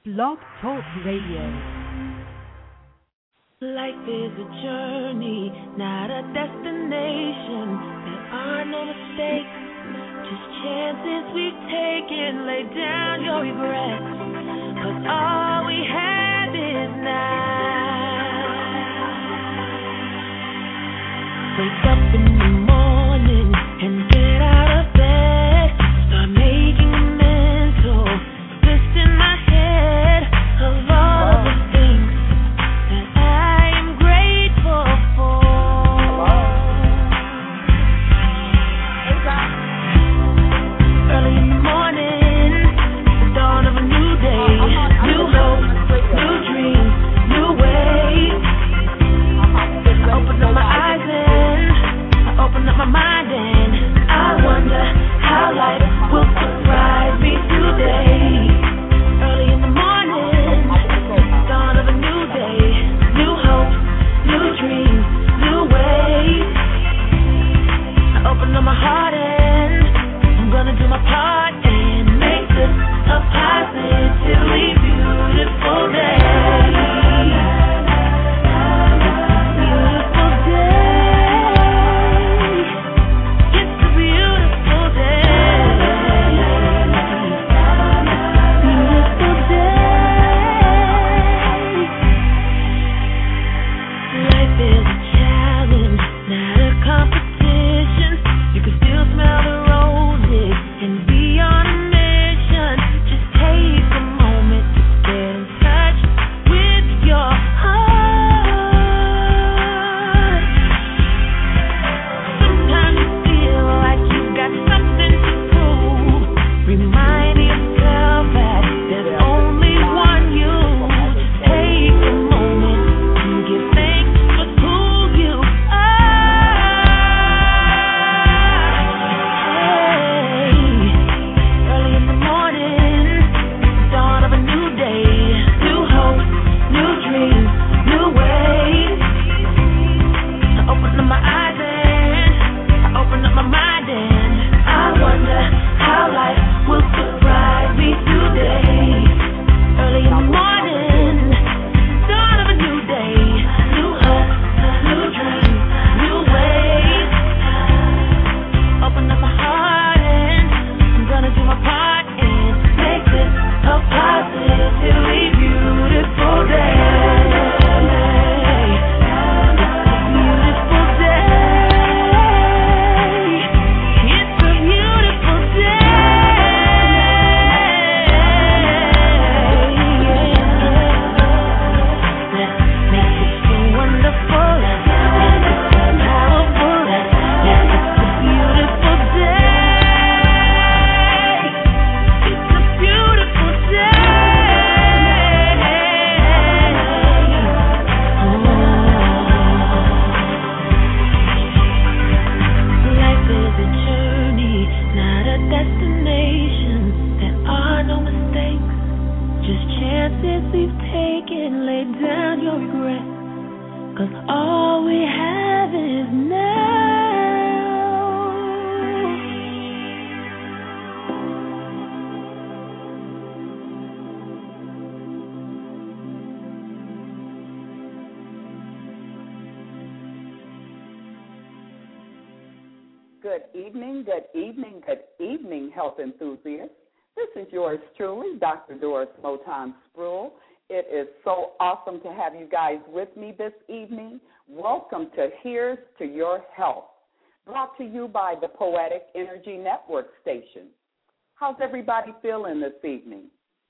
Blog Talk Radio. Life is a journey, not a destination. There are no mistakes, just chances we've taken. Lay down your regrets, 'cause all we have is now. Wake up in the morning and get out of bed. Start making a mental list in my head of all of the things that I am grateful for. Early in the morning, the dawn of a new day, new hope, new dreams, new ways. I open up my eyes and I open up my mind and I wonder how life will surprise me today. Early in the morning, dawn of a new day, new hope, new dreams, new ways. I open up my heart and I'm gonna do my part and make this a positively beautiful day. Good evening, health enthusiasts. This is yours truly, Dr. Doris Moton Sproul. It is so awesome to have you guys with me this evening. Welcome to Here's to Your Health, brought to you by the Poetic Energy Network station. How's everybody feeling this evening?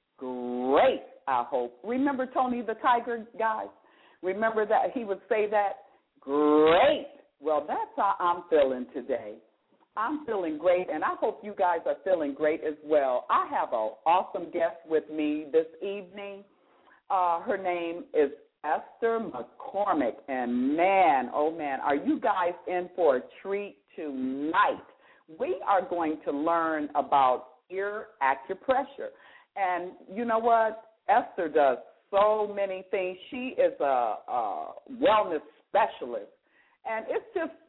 Great, I hope. Remember Tony the Tiger, guys? Remember that he would say that? Great. Well, that's how I'm feeling today. I'm feeling great, and I hope you guys are feeling great as well. I have an awesome guest with me this evening. Her name is Esther McCormick, and man, oh man, are you guys in for a treat tonight? We are going to learn about ear acupressure, and you know what? Esther does so many things. She is a wellness specialist, and it's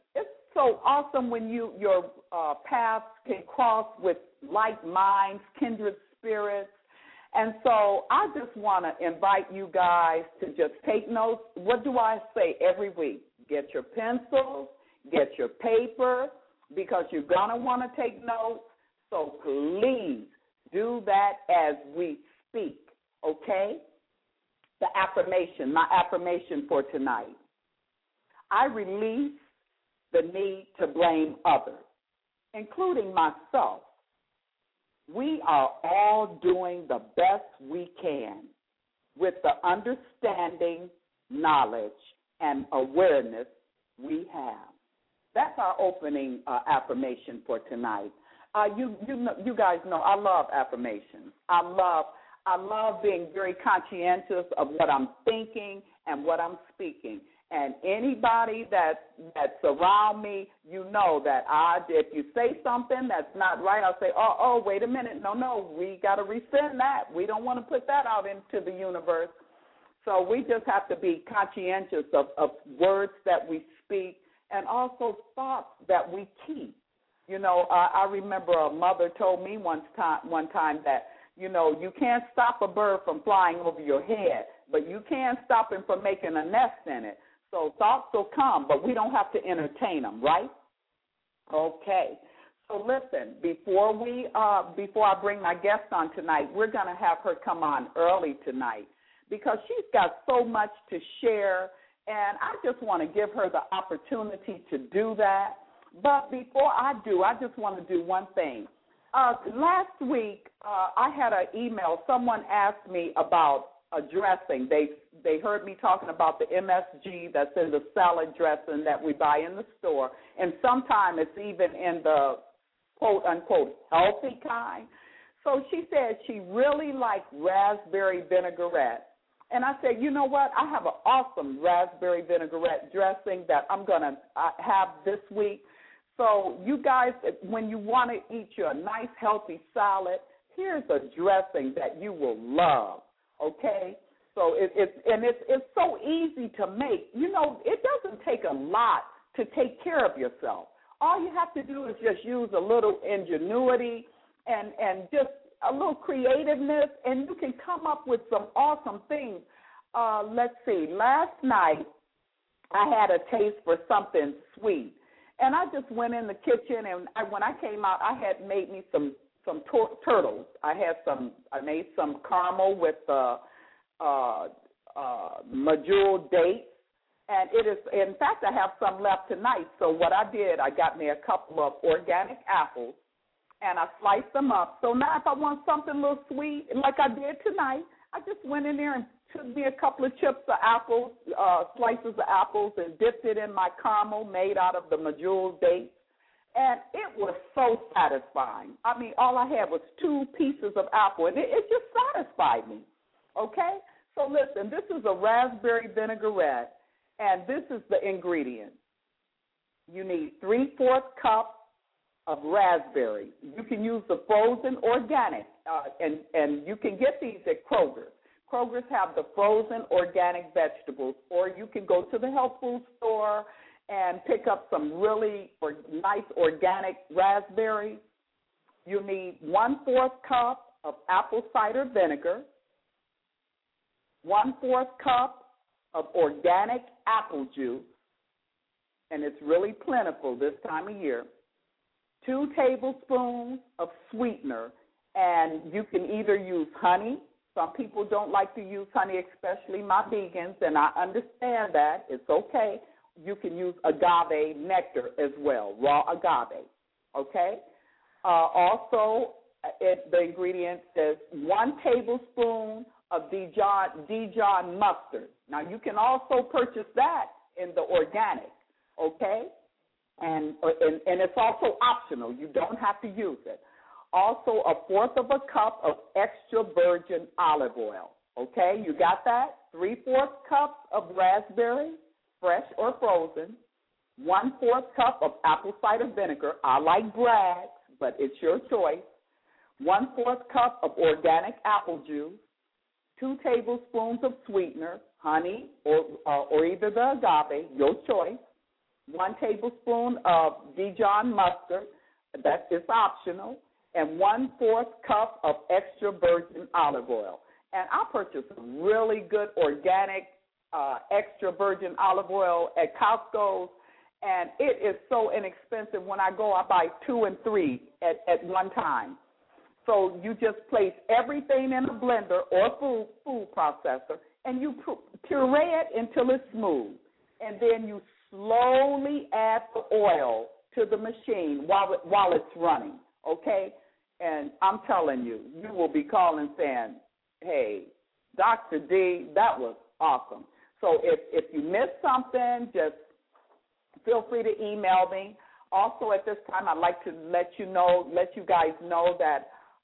so awesome when your paths can cross with like minds, kindred spirits, And so I just want to invite you guys to just take notes. What do I say every week? Get your pencils, get your paper, because you're going to want to take notes. So please do that as we speak, okay? The affirmation, my affirmation for tonight. I release the need to blame others, including myself. We are all doing the best we can with the understanding, knowledge, and awareness we have. That's our opening affirmation for tonight. You guys know I love affirmations. I love being very conscientious of what I'm thinking and what I'm speaking. And anybody that's around me, you know that if you say something that's not right, I'll say, oh, wait a minute. No, we got to rescind that. We don't want to put that out into the universe. So we just have to be conscientious of words that we speak and also thoughts that we keep. You know, I remember a mother told me one time that, you know, you can't stop a bird from flying over your head, but you can stop him from making a nest in it. So thoughts will come, but we don't have to entertain them, right? Okay. So listen, before I bring my guest on tonight, we're going to have her come on early tonight because she's got so much to share, and I just want to give her the opportunity to do that. But before I do, I just want to do one thing. Last week, I had an email. Someone asked me about a dressing. They heard me talking about the MSG that's in the salad dressing that we buy in the store, and sometimes it's even in the quote-unquote healthy kind. So she said she really liked raspberry vinaigrette. And I said, you know what? I have an awesome raspberry vinaigrette dressing that I'm going to have this week. So you guys, when you want to eat your nice, healthy salad, here's a dressing that you will love, okay? So it's so easy to make. You know, it doesn't take a lot to take care of yourself. All you have to do is just use a little ingenuity and just a little creativeness, and you can come up with some awesome things. Let's see. Last night I had a taste for something sweet. And I just went in the kitchen, and when I came out, I had made me some turtles. I made some caramel with medjool dates, and it is. In fact, I have some left tonight. So what I did, I got me a couple of organic apples, and I sliced them up. So now, if I want something a little sweet, like I did tonight, I just went in there and took me a couple of chips of apples, slices of apples, and dipped it in my caramel made out of the medjool dates. And it was so satisfying. I mean, all I had was 2 pieces of apple, and it just satisfied me, okay? So listen, this is a raspberry vinaigrette, and this is the ingredient. You need 3/4 cup of raspberries. You can use the frozen organic, and you can get these at Kroger's. Kroger's have the frozen organic vegetables, or you can go to the health food store and pick up some really nice organic raspberries. You need 1/4 cup of apple cider vinegar, 1/4 cup of organic apple juice, and it's really plentiful this time of year, 2 tablespoons of sweetener, and you can either use honey. Some people don't like to use honey, especially my vegans, and I understand that. It's okay. You can use agave nectar as well, raw agave, okay? Also, the ingredient is 1 tablespoon of Dijon mustard. Now, you can also purchase that in the organic, okay? And it's also optional. You don't have to use it. Also, 1/4 cup of extra virgin olive oil. Okay, you got that? 3/4 cups of raspberry, fresh or frozen. 1/4 cup of apple cider vinegar. I like Bragg's, but it's your choice. 1/4 cup of organic apple juice. 2 tablespoons of sweetener, honey, or either the agave, your choice. 1 tablespoon of Dijon mustard. That is optional. and 1/4 cup of extra virgin olive oil. And I purchased really good organic extra virgin olive oil at Costco's, and it is so inexpensive. When I go, I buy 2 and 3 at one time. So you just place everything in a blender or food processor, and you puree it until it's smooth. And then you slowly add the oil to the machine while it's running, okay? And I'm telling you, you will be calling saying, hey, Dr. D, that was awesome. So if you missed something, just feel free to email me. Also, at this time, I'd like to let you guys know that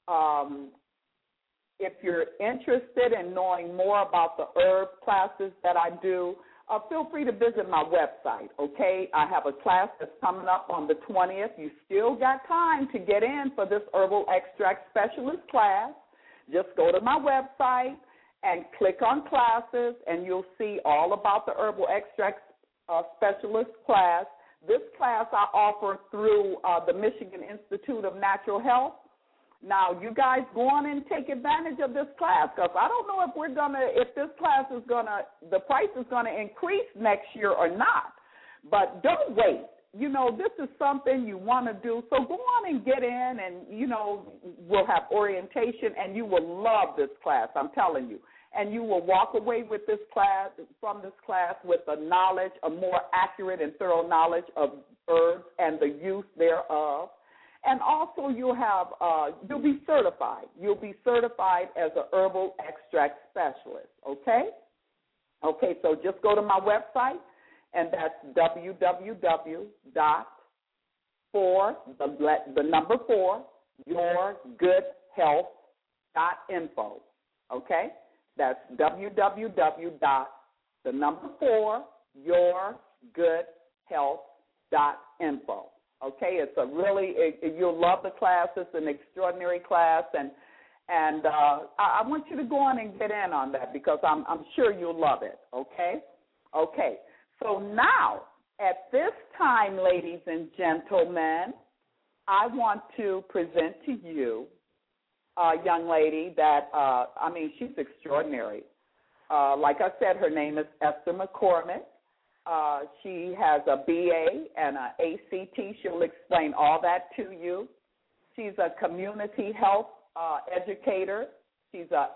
if you're interested in knowing more about the herb classes that I do, feel free to visit my website, okay? I have a class that's coming up on the 20th. You still got time to get in for this herbal extract specialist class. Just go to my website and click on classes, and you'll see all about the herbal extract specialist class. This class I offer through the Michigan Institute of Natural Health. Now, you guys go on and take advantage of this class, because I don't know if this class is the price is going to increase next year or not. But don't wait. You know, this is something you want to do. So go on and get in, and, you know, we'll have orientation, and you will love this class, I'm telling you. And you will walk away with from this class with a more accurate and thorough knowledge of herbs and the use thereof. And also you'll be certified. You'll be certified as an herbal extract specialist, okay? Okay, so just go to my website, and that's yourgoodhealth.info, okay? That's yourgoodhealth.info. Okay, you'll love the class. It's an extraordinary class, and I want you to go on and get in on that, because I'm sure you'll love it. Okay, so now at this time, ladies and gentlemen, I want to present to you a young lady that she's extraordinary. Like I said, her name is Esther McCormick. She has a BA and an ACT. She'll explain all that to you. She's a community health educator. She's an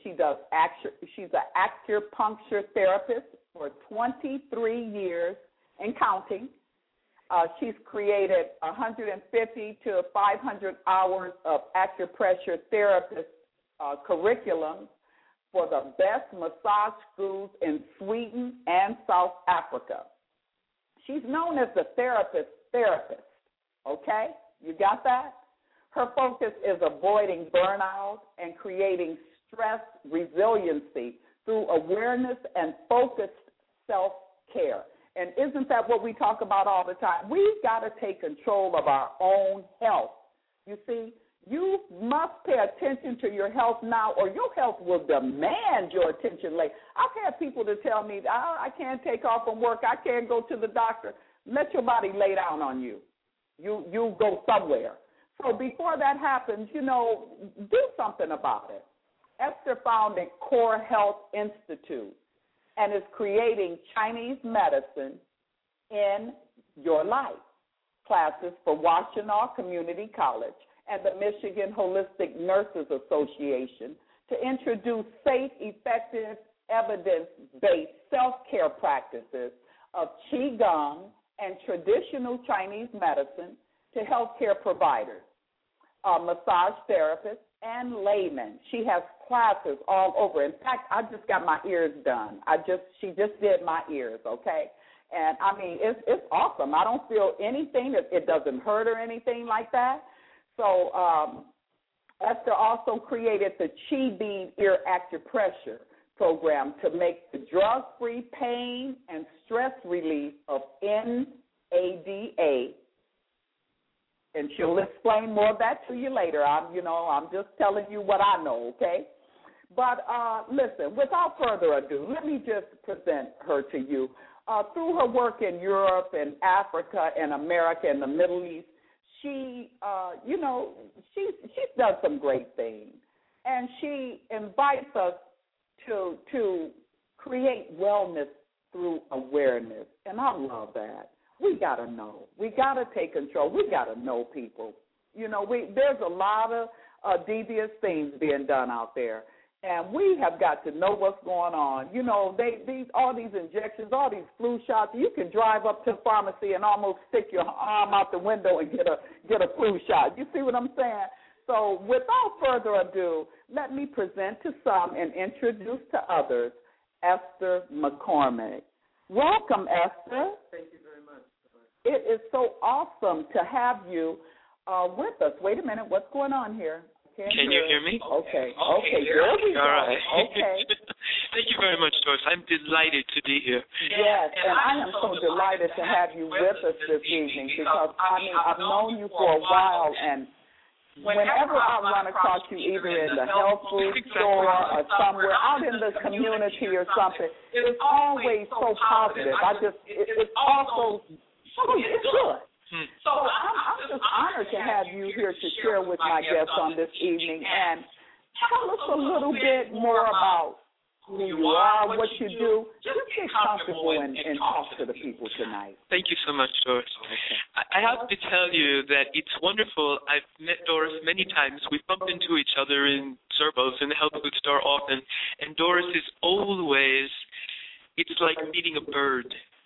acupuncture therapist for 23 years and counting. She's created 150 to 500 hours of acupressure therapist curriculum for the best massage schools in Sweden and South Africa. She's known as the therapist, okay? You got that? Her focus is avoiding burnout and creating stress resiliency through awareness and focused self-care. And isn't that what we talk about all the time? We've got to take control of our own health. You see, you must pay attention to your health now, or your health will demand your attention later. I've had people to tell me, I can't take off from work, I can't go to the doctor. Let your body lay down on you. You go somewhere. So before that happens, do something about it. Esther founded Core Health Institute and is creating Chinese medicine in your life classes for Washtenaw Community College and the Michigan Holistic Nurses Association to introduce safe, effective, evidence-based self-care practices of Qigong and traditional Chinese medicine to healthcare providers, massage therapists, and laymen. She has classes all over. In fact, I just got my ears done. She just did my ears, okay? And, it's awesome. I don't feel anything. It doesn't hurt or anything like that. So Esther also created the Chi Bead Ear Acupressure program to make the drug-free pain and stress relief of NADA. And she'll explain more of that to you later. I'm just telling you what I know, okay? But listen, without further ado, let me just present her to you. Through her work in Europe and Africa and America and the Middle East, she, she's done some great things, and she invites us to create wellness through awareness, and I love that. We got to know. We got to take control. We got to know people. There's a lot of devious things being done out there, and we have got to know what's going on. All these injections, all these flu shots. You can drive up to the pharmacy and almost stick your arm out the window and get a flu shot. You see what I'm saying? So without further ado, let me present to some and introduce to others Esther McCormick. Welcome, Esther. Thank you very much. It is so awesome to have you with us. Wait a minute, what's going on here? Can you hear me? Okay, there we go. All right. Okay. Thank you very much, Doris. I'm delighted to be here. Yes, and I am so delighted to have you with us this evening because, I've known you for a while, and whenever I run across you either in the health food store or somewhere out in the community or something, it's always so positive. It's also, it's good. So I'm just honored to have you here to share with my guests on this evening, and tell us a little bit more about who you are, what you do. Just get comfortable and talk to the people tonight. Thank you so much, Doris. Okay. I have to tell you that it's wonderful. I've met Doris many times. We bump into each other in circles in the health food store often, and Doris is always, it's like meeting a bird.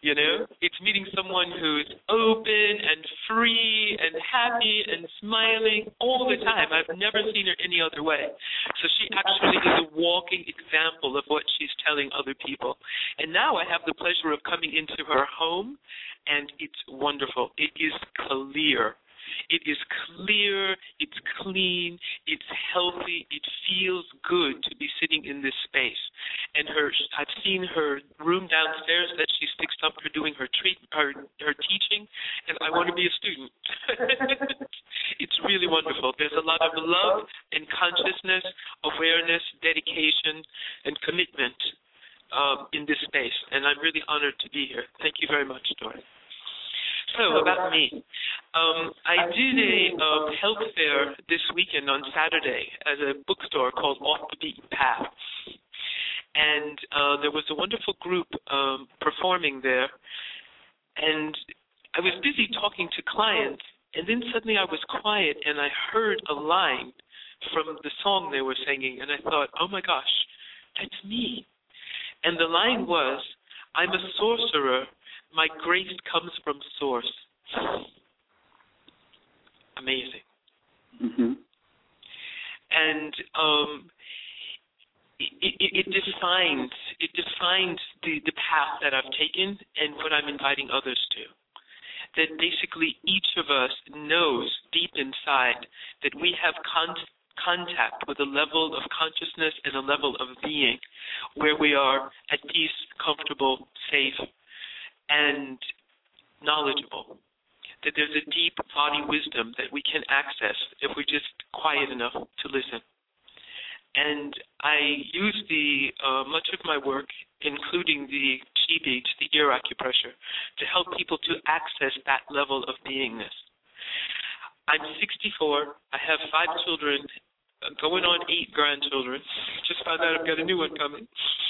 It's meeting someone who's open and free and happy and smiling all the time. I've never seen her any other way. So she actually is a walking example of what she's telling other people. And now I have the pleasure of coming into her home, and it's wonderful. It is clear. It is clear, it's clean, it's healthy, it feels good to be sitting in this space. And I've seen her room downstairs that she's fixed up for doing her teaching, and I want to be a student. It's really wonderful. There's a lot of love and consciousness, awareness, dedication, and commitment in this space, and I'm really honored to be here. Thank you very much, Doris. So, about me. I did a health fair this weekend on Saturday at a bookstore called Off the Beaten Path. And there was a wonderful group performing there. And I was busy talking to clients, and then suddenly I was quiet, and I heard a line from the song they were singing, and I thought, oh, my gosh, that's me. And the line was, I'm a sorcerer. My grace comes from source. Amazing. Mm-hmm. And it defines the path that I've taken and what I'm inviting others to. That basically each of us knows deep inside that we have contact with a level of consciousness and a level of being where we are at peace, comfortable, safe, and knowledgeable, that there's a deep body wisdom that we can access if we're just quiet enough to listen. And I use much of my work, including the chi beads, the ear acupressure, to help people to access that level of beingness. I'm 64. I have 5 children, going on 8 grandchildren. Just found out I've got a new one coming.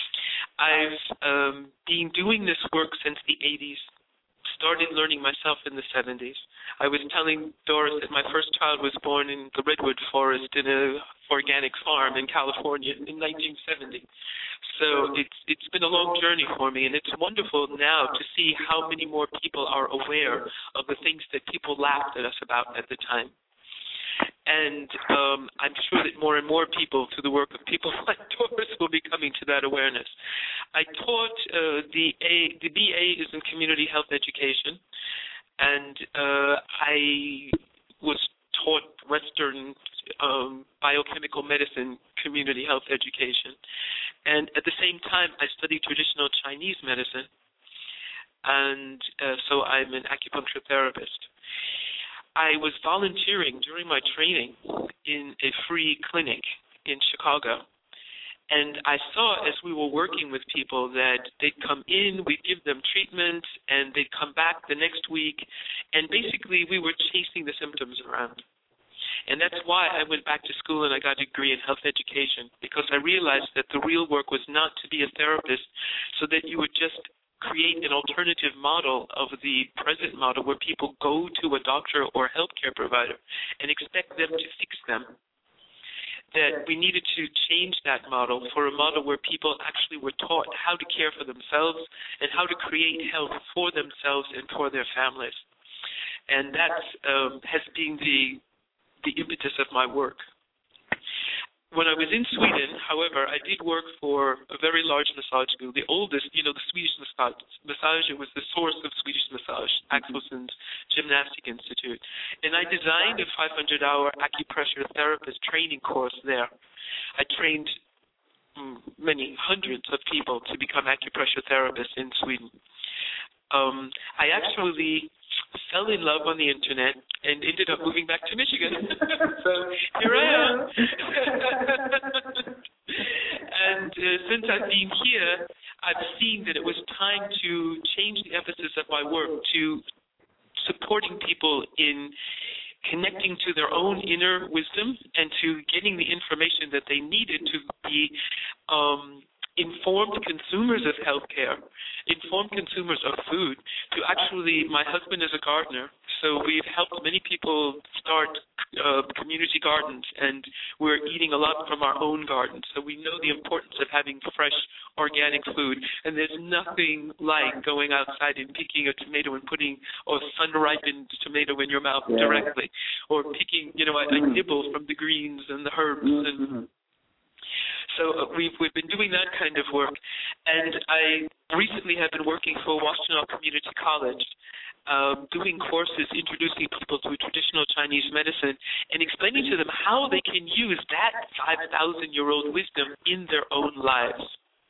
I've been doing this work since the 80s, started learning myself in the 70s. I was telling Doris that my first child was born in the redwood forest in an organic farm in California in 1970. So it's been a long journey for me, and it's wonderful now to see how many more people are aware of the things that people laughed at us about at the time. And I'm sure that more and more people, through the work of people like Doris, will be coming to that awareness. I taught the BA is in community health education, and I was taught Western biochemical medicine community health education. And at the same time, I studied traditional Chinese medicine, and so I'm an acupuncture therapist. I was volunteering during my training in a free clinic in Chicago, And I saw as we were working with people that they'd come in, we'd give them treatment, and they'd come back the next week, and basically we were chasing the symptoms around. And that's why I went back to school and I got a degree in health education, because I realized that the real work was not to be a therapist so that you would just create an alternative model of the present model where people go to a doctor or healthcare provider and expect them to fix them. That we needed to change that model for a model where people actually were taught how to care for themselves and how to create health for themselves and for their families. And that has been the impetus of my work. When I was in Sweden, however, I did work for a very large massage school, the oldest, the Swedish massage. It was the source of Swedish massage, Axelson's Gymnastic Institute. And I designed a 500-hour acupressure therapist training course there. I trained many hundreds of people to become acupressure therapists in Sweden. I actually fell in love on the internet and ended up moving back to Michigan. So here I am. And since I've been here, I've seen that it was time to change the emphasis of my work to supporting people in connecting to their own inner wisdom and to getting the information that they needed to be informed consumers of healthcare, informed consumers of food. To actually, my husband is a gardener, so we've helped many people start community gardens, and we're eating a lot from our own gardens. So we know the importance of having fresh, organic food, and there's nothing like going outside and picking a tomato and putting a sun-ripened tomato in your mouth directly, or picking, a nibble from the greens and the herbs and so we've been doing that kind of work, and I recently have been working for Washtenaw Community College, doing courses introducing people to traditional Chinese medicine and explaining to them how they can use that 5,000-year-old wisdom in their own lives.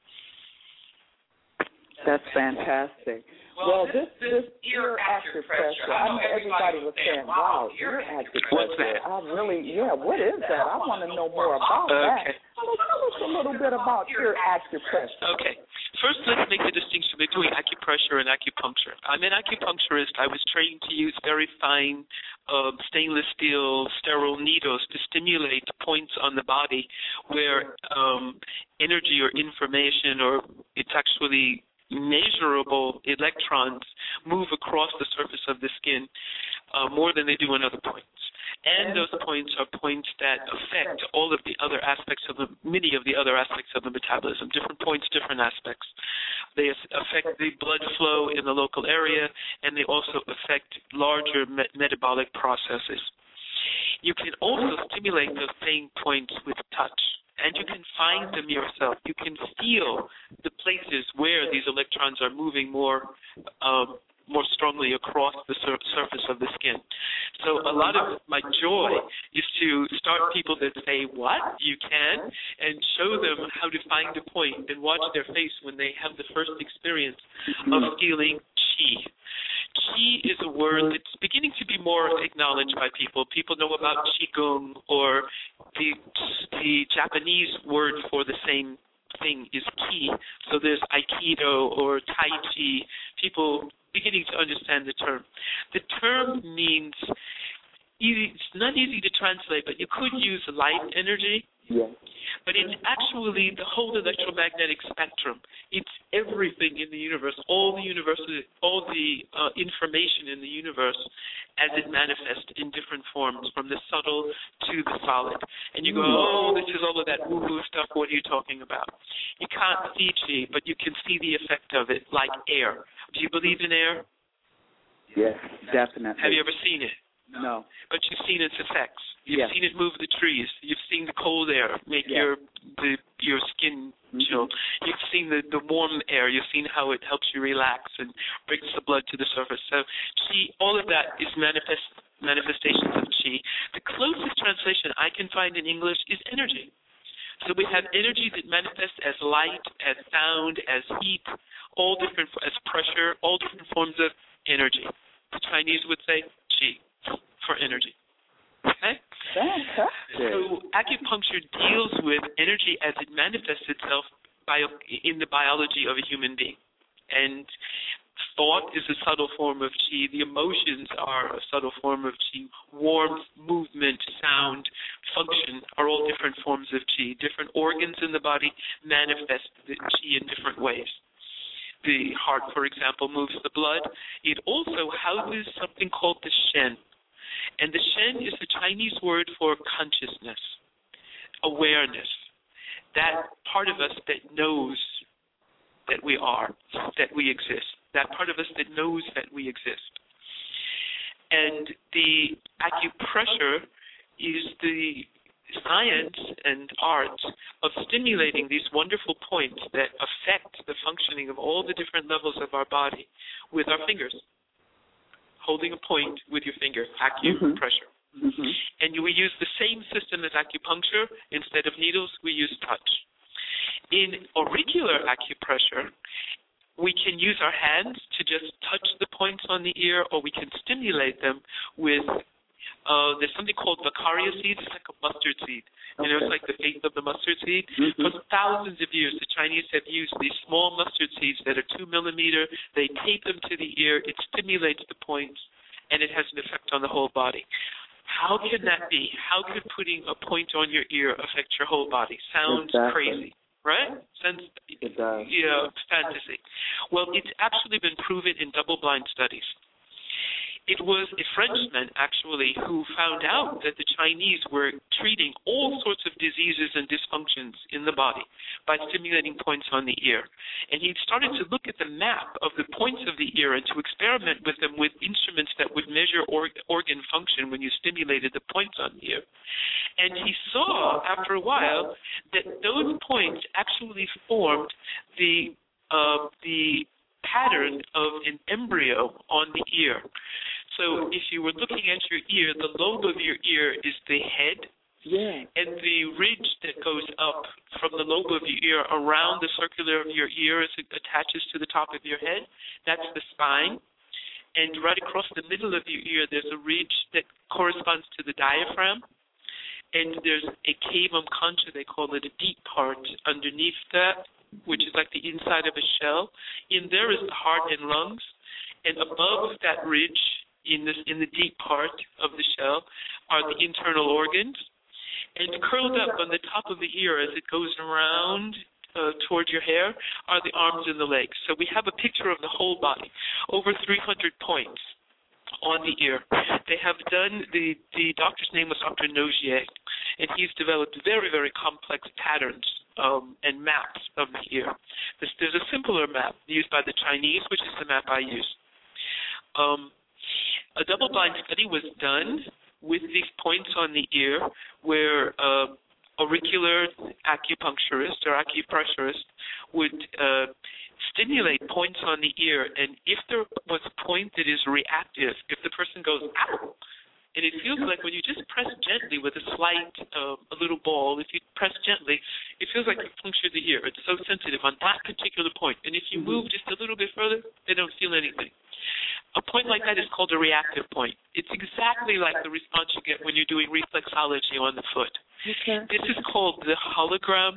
That's fantastic. Well, this ear acupressure, I know everybody was saying, wow, ear acupressure. What is that? I want to know more about that. Tell us a little bit about ear acupressure. Okay. First, let's make the distinction between acupressure and acupuncture. I'm an acupuncturist. I was trained to use very fine stainless steel sterile needles to stimulate points on the body where energy or information, or it's actually measurable electrons, move across the surface of the skin more than they do on other points. And those points are points that affect all of the other aspects of many of the other aspects of the metabolism. Different points, different aspects. They affect the blood flow in the local area, and they also affect larger metabolic processes. You can also stimulate those same points with touch, and you can find them yourself. You can feel the places where these electrons are moving more strongly across the surface of the skin. So a lot of my joy is to start people that say, what? You can? And show them how to find a point and watch their face when they have the first experience of feeling qi. Qi is a word that's beginning to be more acknowledged by people. People know about qigong, or the Japanese word for the same thing is ki. So there's aikido or tai chi. People beginning to understand the term. The term means, it's not easy to translate, but you could use light energy. Yes. But it's actually the whole electromagnetic spectrum. It's everything in the universe, all the information in the universe as it manifests in different forms, from the subtle to the solid. And you go, oh, this is all of that woo-woo stuff. What are you talking about? You can't see chi, but you can see the effect of it, like air. Do you believe in air? Yes, definitely. Have you ever seen it? No. But you've seen its effects. You've seen it move the trees. You've seen the cold air make your skin chill. You've seen the warm air. You've seen how it helps you relax and brings the blood to the surface. So qi, all of that is manifestations of qi. The closest translation I can find in English is energy. So we have energy that manifests as light, as sound, as heat, all different, as pressure, all different forms of energy. The Chinese would say qi for energy. Okay? Fantastic. So acupuncture deals with energy as it manifests itself in the biology of a human being. And thought is a subtle form of qi. The emotions are a subtle form of qi. Warmth, movement, sound, function are all different forms of qi. Different organs in the body manifest the qi in different ways. The heart, for example, moves the blood. It also houses something called the shen. And the shen is the Chinese word for consciousness, awareness. That part of us that knows that we are, that we exist. That part of us that knows that we exist. And the acupressure is the science and art of stimulating these wonderful points that affect the functioning of all the different levels of our body with our fingers. Holding a point with your finger, acupressure. Mm-hmm. And we use the same system as acupuncture. Instead of needles, we use touch. In auricular acupressure, we can use our hands to just touch the points on the ear, or we can stimulate them with, there's something called Vacaria seed. It's like a mustard seed. You know, it's like the faith of the mustard seed. Mm-hmm. For thousands of years, the Chinese have used these small mustard seeds that are 2 millimeter. They tape them to the ear. It stimulates the points, and it has an effect on the whole body. How can that be? How could putting a point on your ear affect your whole body? Sounds crazy. Right? It does. Yeah, fantasy. Well, it's actually been proven in double-blind studies. It was a Frenchman, actually, who found out that the Chinese were treating all sorts of diseases and dysfunctions in the body by stimulating points on the ear. And he started to look at the map of the points of the ear and to experiment with them with instruments that would measure organ function when you stimulated the points on the ear. And he saw, after a while, that those points actually formed the pattern of an embryo on the ear. So if you were looking at your ear, the lobe of your ear is the head, and the ridge that goes up from the lobe of your ear around the circular of your ear as it attaches to the top of your head, that's the spine. And right across the middle of your ear, there's a ridge that corresponds to the diaphragm. And there's a cavum concha, they call it, a deep part underneath that, which is like the inside of a shell. In there is the heart and lungs. And above that ridge, in the deep part of the shell, are the internal organs. And curled up on the top of the ear as it goes around toward your hair are the arms and the legs. So we have a picture of the whole body, over 300 points on the ear. They have done, the doctor's name was Dr. Nogier, and he's developed very, very complex patterns and maps of the ear. There's a simpler map used by the Chinese, which is the map I use. A double-blind study was done with these points on the ear where auricular acupuncturist or acupressurist would stimulate points on the ear, and if there was a point that is reactive, if the person goes, ow, and it feels like when you just press gently with a slight, a little ball, if you press gently, it feels like you punctured the ear. It's so sensitive on that particular point, and if you move just a little bit further, they don't feel anything. A point like that is called a reactive point. It's exactly like the response you get when you're doing reflexology on the foot. Okay. This is called the holograph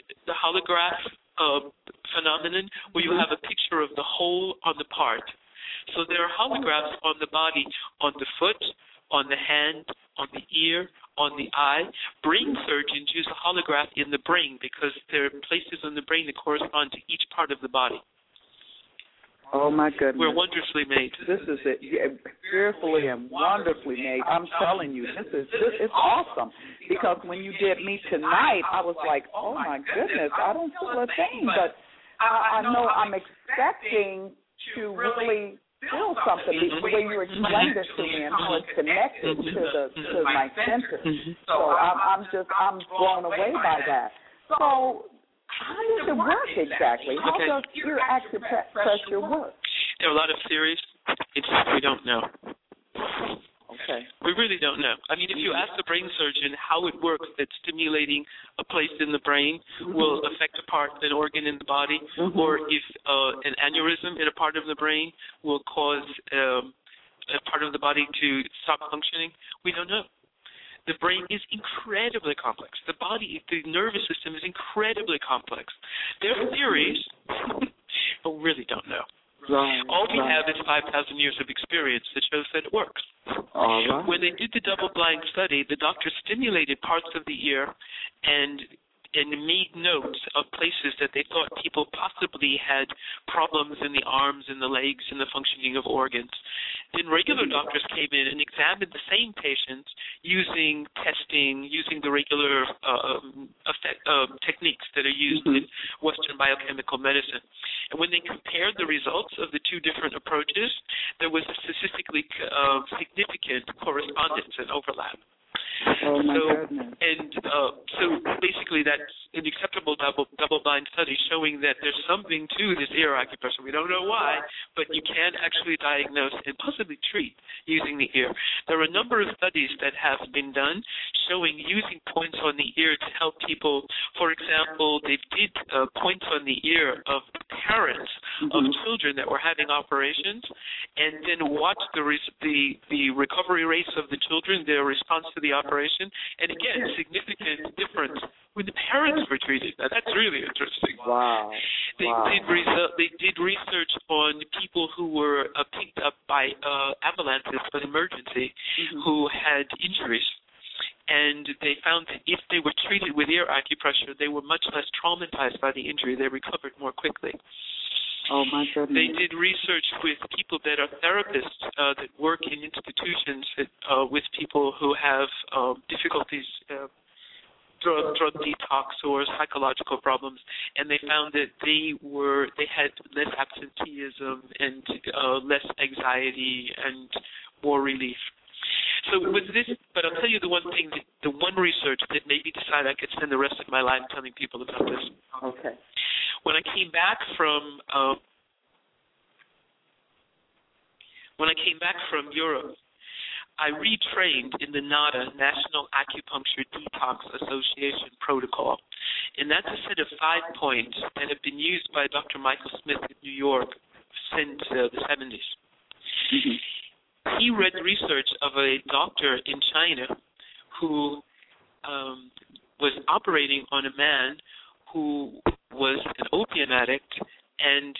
phenomenon, where you have a picture of the whole on the part. So there are holographs on the body, on the foot, on the hand, on the ear, on the eye. Brain surgeons use a holograph in the brain because there are places in the brain that correspond to each part of the body. Oh, my goodness. We're wonderfully made. This is it. Fearfully and wonderfully made. I'm telling you, this is awesome. Because when you did me tonight, I was like, oh, my goodness, I don't feel a thing. But I know I'm expecting to really feel something the way you explained it to me and how it's connected to my senses. So I'm blown away by that. So how does it work exactly? How does your acupressure work? There are a lot of theories. It's just we don't know. Okay. We really don't know. I mean, if you ask the brain surgeon how it works, that stimulating a place in the brain will affect an organ in the body, or if an aneurysm in a part of the brain will cause a part of the body to stop functioning, we don't know. The brain is incredibly complex. The body, the nervous system is incredibly complex. There are theories, but we really don't know. Right. All we have is 5,000 years of experience that shows that it works. All right. When they did the double-blind study, the doctors stimulated parts of the ear and made notes of places that they thought people possibly had problems in the arms and the legs and the functioning of organs. Then regular doctors came in and examined the same patients using testing, using the regular techniques that are used in Western biochemical medicine. And when they compared the results of the two different approaches, there was a statistically significant correspondence and overlap. Oh, my goodness. And so basically that's an acceptable double-blind study showing that there's something to this ear acupressure. We don't know why, but you can actually diagnose and possibly treat using the ear. There are a number of studies that have been done showing using points on the ear to help people. For example, they did points on the ear of parents of children that were having operations and then watched the recovery rates of the children, their response to the operation, and again, significant difference when the parents were treated. Now, that's really interesting. Wow. They did research on people who were picked up by ambulances for emergency who had injuries. And they found that if they were treated with ear acupressure, they were much less traumatized by the injury. They recovered more quickly. Oh, my goodness. They did research with people that are therapists that work in institutions with people who have difficulties, drug detox or psychological problems, and they found that they had less absenteeism and less anxiety and more relief. So with this, but I'll tell you the one research that made me decide I could spend the rest of my life telling people about this. Okay. When I came back from Europe, I retrained in the NADA, National Acupuncture Detox Association protocol, and that's a set of 5 points that have been used by Dr. Michael Smith in New York since the 70s. He read research of a doctor in China who was operating on a man who was an opium addict and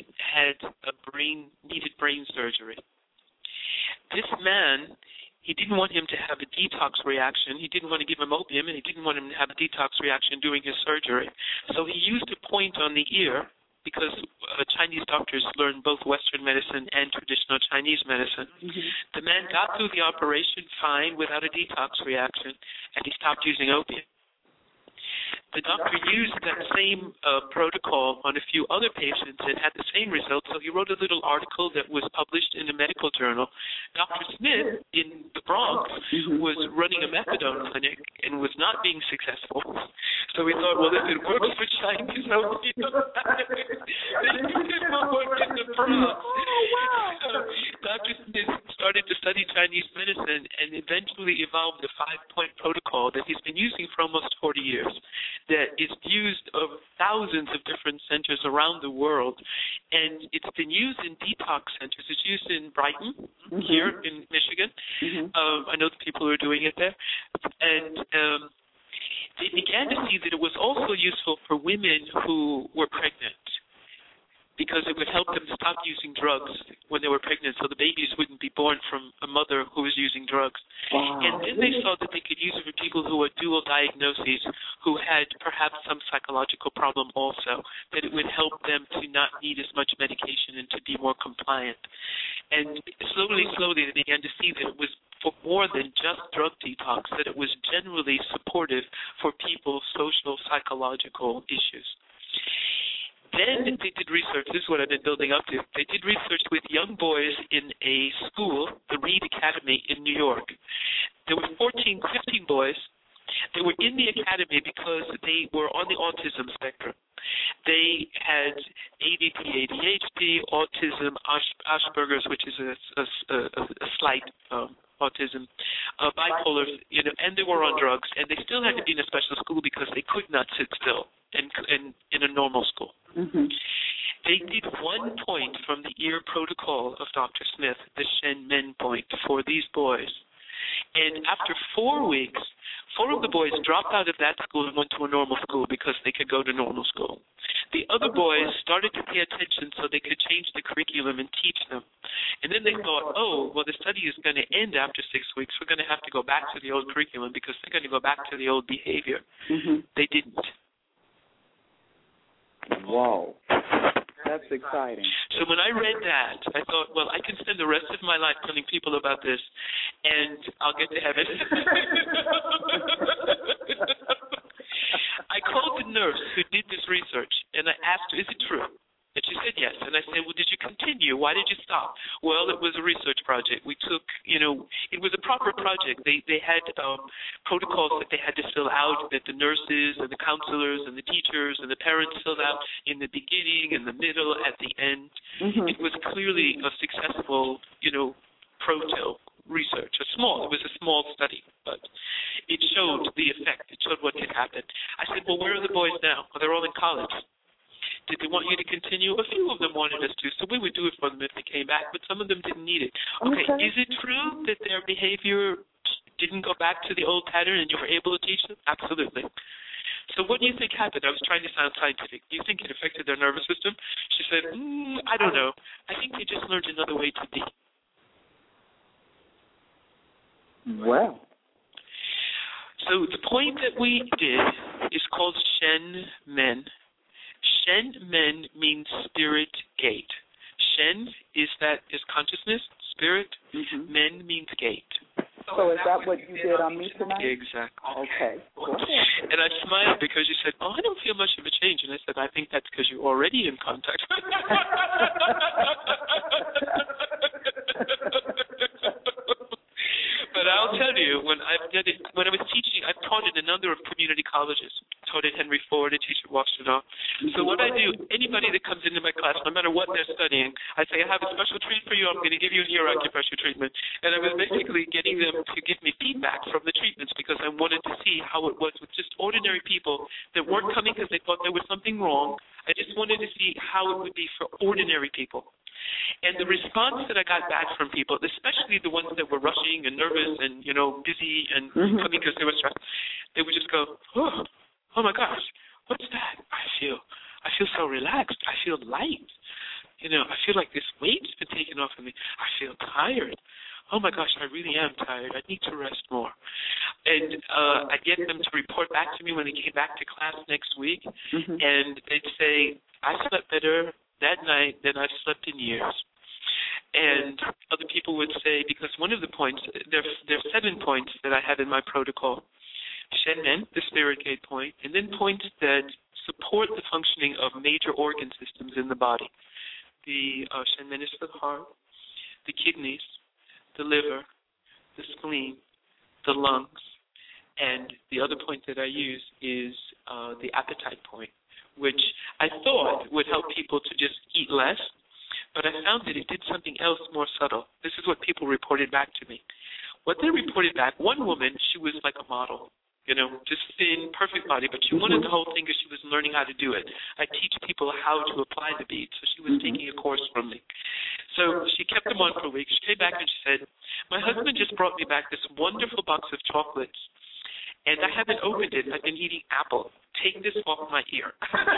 needed brain surgery. This man, he didn't want him to have a detox reaction. He didn't want to give him opium, and he didn't want him to have a detox reaction during his surgery. So he used a point on the ear, because Chinese doctors learn both Western medicine and traditional Chinese medicine. The man got through the operation fine without a detox reaction, and he stopped using opium. The doctor used that same protocol on a few other patients and had the same results, so he wrote a little article that was published in a medical journal. Dr. Smith in the Bronx was running a methadone clinic and was not being successful. So we thought, well, if it works for Chinese opium, then it will work in the Bronx. Dr. Smith started to study Chinese medicine and eventually evolved a 5-point protocol that he's been using for almost 40 years. That is used of thousands of different centers around the world, and it's been used in detox centers. It's used in Brighton, here in Michigan. I know the people who are doing it there, and they began to see that it was also useful for women who were pregnant, because it would help them stop using drugs when they were pregnant, so the babies wouldn't be born from a mother who was using drugs. And then they saw that they could use it for people who had dual diagnoses, who had perhaps some psychological problem also, that it would help them to not need as much medication and to be more compliant. And slowly, they began to see that it was for more than just drug detox, that it was generally supportive for people's social, psychological issues. Then they did research. This is what I've been building up to. They did research with young boys in a school, the Reed Academy in New York. There were 15 boys. They were in the academy because they were on the autism spectrum. They had ADD, ADHD, autism, Asperger's, which is a slight autism, bipolar, and they were on drugs, and they still had to be in a special school because they could not sit still in a normal school. They did 1 point from the ear protocol of Dr. Smith, the Shen Men point, for these boys. And after 4 weeks, boys dropped out of that school and went to a normal school because they could go to normal school. The other boys started to pay attention so they could change the curriculum and teach them. And then they thought, oh, well, the study is going to end after 6 weeks. We're going to have to go back to the old curriculum because they're going to go back to the old behavior. They didn't. Whoa. That's exciting. So when I read that, I thought, well, I can spend the rest of my life telling people about this, and I'll get to heaven. I called the nurse who did this research, and I asked her, is it true? And she said yes. And I said, well, did you continue? Why did you stop? Well, it was a research project. We took, it was a proper project. They had protocols that they had to fill out, that the nurses and the counselors and the teachers and the parents filled out in the beginning, in the middle, at the end. It was clearly a successful, proto research. It was a small study, but it showed the effect. It showed what could happen. I said, well, where are the boys now? Well, they're all in college. Did they want you to continue? A few of them wanted us to, so we would do it for them if they came back, but some of them didn't need it. Okay, is it true that their behavior didn't go back to the old pattern and you were able to teach them? Absolutely. So what do you think happened? I was trying to sound scientific. Do you think it affected their nervous system? She said, I don't know. I think they just learned another way to be. Well. So the point that we did is called Shen Men. Shen Men means spirit gate. Shen is consciousness, spirit. Men means gate. So is that what you did on me tonight? Exactly. Okay. And I smiled because you said, I don't feel much of a change. And I said, I think that's because you're already in contact. But I'll tell you, when I was teaching, I've taught at a number of community colleges. I taught at Henry Ford, I teach at Washtenaw. So what I do, anybody that comes into my class, no matter what they're studying, I say, I have a special treat for you. I'm going to give you an ear acupressure treatment. And I was basically getting them to give me feedback from the treatments because I wanted to see how it was with just ordinary people that weren't coming because they thought there was something wrong. I just wanted to see how it would be for ordinary people. And the response that I got back from people, especially the ones that were rushing and nervous and, busy and coming because they were stressed, they would just go, oh my gosh, what's that? I feel so relaxed. I feel light. I feel like this weight's been taken off of me. I feel tired. Oh my gosh, I really am tired. I need to rest more. And I get them to report back to me when they came back to class next week, and they'd say, I slept better that night than I've slept in years. And other people would say, because one of the points, there are 7 points that I have in my protocol. Shen Men, the spirit gate point, and then points that support the functioning of major organ systems in the body. The Shen Men is for the heart, the kidneys, the liver, the spleen, the lungs, and the other point that I use is the appetite point, which I thought would help people to just eat less, but I found that it did something else more subtle. This is what people reported back to me. What they reported back, one woman, she was like a model, just thin, perfect body, but she wanted the whole thing because she was learning how to do it. I teach people how to apply the beads, so she was taking a course from me. So she kept them on for a week. She came back and she said, my husband just brought me back this wonderful box of chocolates, and I haven't opened it. I've been eating apple. Take this off my ear.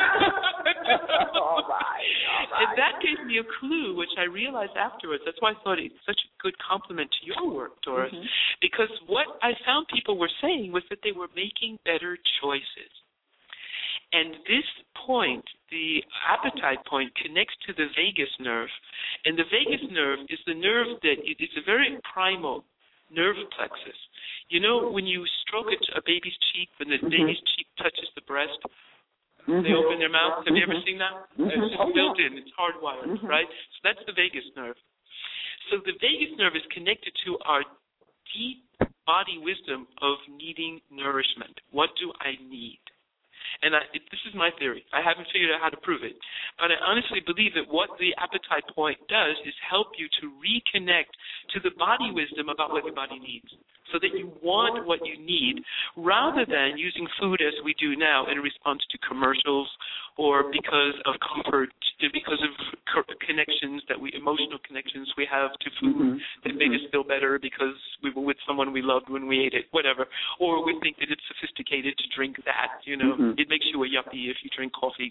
All right. And that gave me a clue, which I realized afterwards. That's why I thought it's such a good compliment to your work, Doris, because what I found people were saying was that they were making better choices. And this point, the appetite point, connects to the vagus nerve. And the vagus nerve is the nerve that it's a very primal nerve plexus. When you stroke a baby's cheek, when the baby's cheek touches the breast, they open their mouth. Have you ever seen that? It's just built in. It's hardwired, right? So that's the vagus nerve. So the vagus nerve is connected to our deep body wisdom of needing nourishment. What do I need? And this is my theory. I haven't figured out how to prove it. But I honestly believe that what the appetite point does is help you to reconnect to the body wisdom about what your body needs, so that you want what you need rather than using food as we do now in response to commercials or because of comfort, because of emotional connections we have to food that made us feel better because we were with someone we loved when we ate it, whatever. Or we think that it's sophisticated to drink that, It makes you a yuppie if you drink coffee,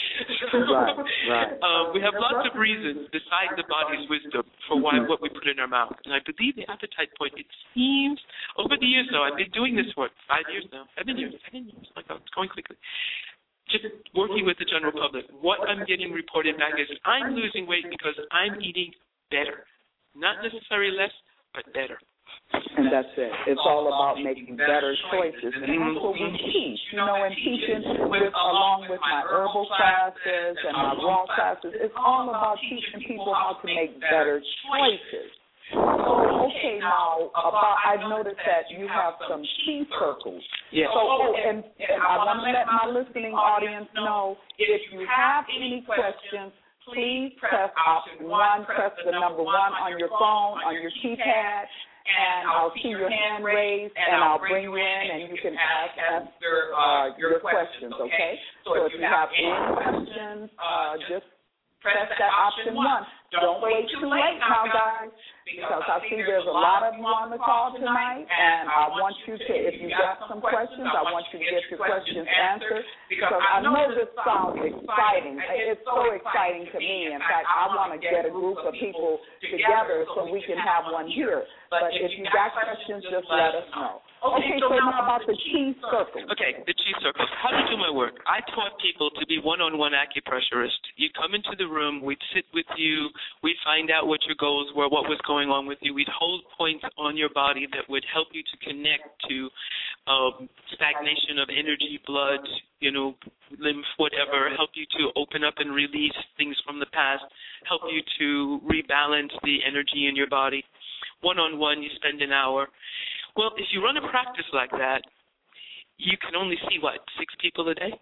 Right. We have lots of reasons besides the body's wisdom for what we put in our mouth. And I believe the appetite point, it seems, over the years, though, I've been doing this for 5 years now. 7 years. Like, it's going quickly. Just working with the general public. What I'm getting reported back is I'm losing weight because I'm eating better. Not necessarily less, but better. And that's it. It's all about making better choices. And that's what we teach. And teaching along with my herbal classes and my raw classes, it's all about teaching people how to make better choices. So, okay, now, I've noticed that you have some chi circles. Yes. So, and I want to let my listening audience know, if you have any questions, please press option 1, press the number 1 on your phone, on your keypad, and I'll see your hand raised, and I'll bring you in, and you can ask your questions, okay? So if you have any questions, just press that option 1. Don't wait too late now, guys, because I see there's a lot of you on the call tonight, and I want you to, if you've got some questions, I want you to get your questions answered, because I know this sounds exciting. It's so exciting to me. In fact, I want to get a group of people together so we can have one here. But if you've got questions, just let us know. Okay, so now about the chi circles. Okay, the chi circles. How to do my work. I taught people to be one-on-one acupressurists. You come into the room, we'd sit with you, we'd find out what your goals were, what was going on with you. We'd hold points on your body that would help you to connect to stagnation of energy, blood, lymph, whatever, help you to open up and release things from the past, help you to rebalance the energy in your body. One-on-one, you spend an hour. Well, if you run a practice like that, you can only see, 6 people a day?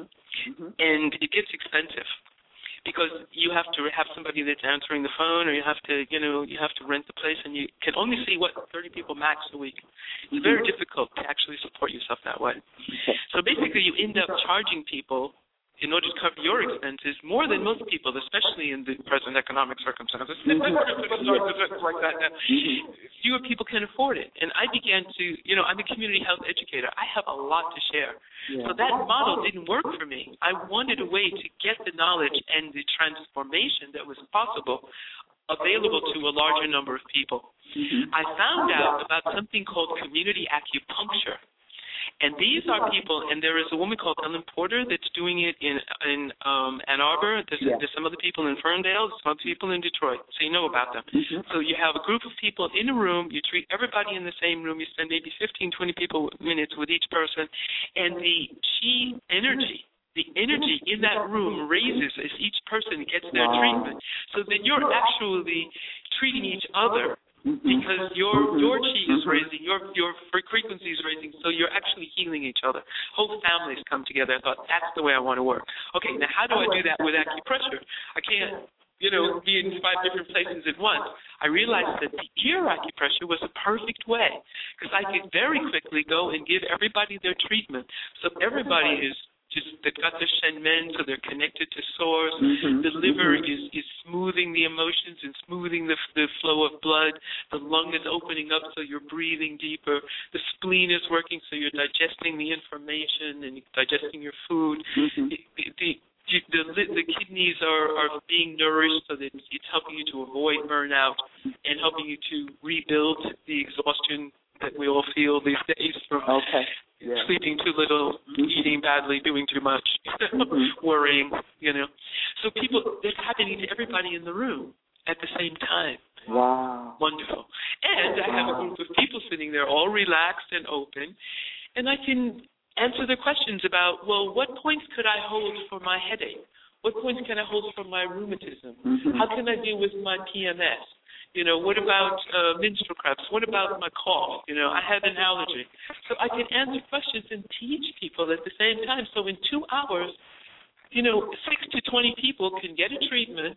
And it gets expensive because you have to have somebody that's answering the phone, or you have to, you have to rent the place, and you can only see, 30 people max a week. It's very difficult to actually support yourself that way. So basically you end up charging people in order to cover your expenses more than most people, especially in the present economic circumstances. Like that now. Fewer people can afford it. And I began to, I'm a community health educator. I have a lot to share. So that model didn't work for me. I wanted a way to get the knowledge and the transformation that was possible available to a larger number of people. I found out about something called community acupuncture. And these are people, and there is a woman called Ellen Porter that's doing it in Ann Arbor. There's some other people in Ferndale. There's some other people in Detroit. So you know about them. So you have a group of people in a room. You treat everybody in the same room. You spend maybe 15, 20 minutes with each person. And the chi energy, the energy in that room raises as each person gets their treatment, so that you're actually treating each other. Because your chi is raising, your frequency is raising, so you're actually healing each other. Whole families come together. I thought, that's the way I want to work. Okay, now how do I do that with acupressure? I can't, be in 5 different places at once. I realized that the ear acupressure was a perfect way, because I could very quickly go and give everybody their treatment. So everybody is they've got their Shen Men, so they're connected to source. The liver is smoothing the emotions and smoothing the flow of blood. The lung is opening up, so you're breathing deeper. The spleen is working, so you're digesting the information and digesting your food. The kidneys are being nourished, so that it's helping you to avoid burnout and helping you to rebuild the exhaustion that we all feel these days from sleeping too little, eating badly, doing too much, worrying, So it's happening to everybody in the room at the same time. Wow. Wonderful. And I have a group of people sitting there all relaxed and open, and I can answer their questions about, what points could I hold for my headache? What points can I hold for my rheumatism? How can I deal with my PMS? What about menstrual cramps? What about my cough? I had an allergy. So I can answer questions and teach people at the same time. So in 2 hours, 6 to 20 people can get a treatment.